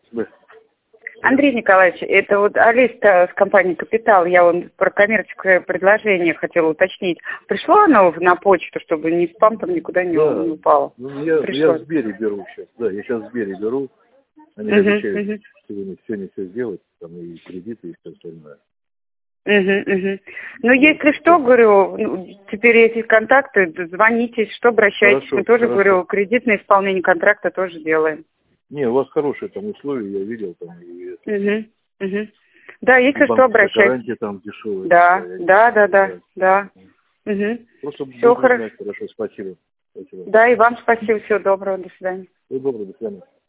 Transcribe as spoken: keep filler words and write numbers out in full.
Да. Андрей Николаевич, это вот Олеся с компании «Капитал», я вам про коммерческое предложение хотела уточнить. Пришло оно на почту, чтобы ни спам там никуда не, Да. не упало? Ну, я, я в Сбере беру сейчас. Да, я сейчас в Сбере беру. Они Угу, обещают угу. сегодня сегодня все сделать, там и кредиты, и все остальное. Угу, угу. Ну, если что, говорю, ну, теперь эти контакты, звоните, что обращайтесь. Хорошо, Мы тоже, хорошо. говорю, кредитное исполнение контракта тоже делаем. Не, у вас хорошие там условия, я видел там. И, Угу, угу. Да, если и что, обращайтесь. гарантия там дешевая. Да, такая. да, да, да, да. Угу. Просто Все будем хорошо. знать, хорошо, спасибо. Спасибо. Да, и вам спасибо, всего доброго, до свидания. Всего доброго, до свидания.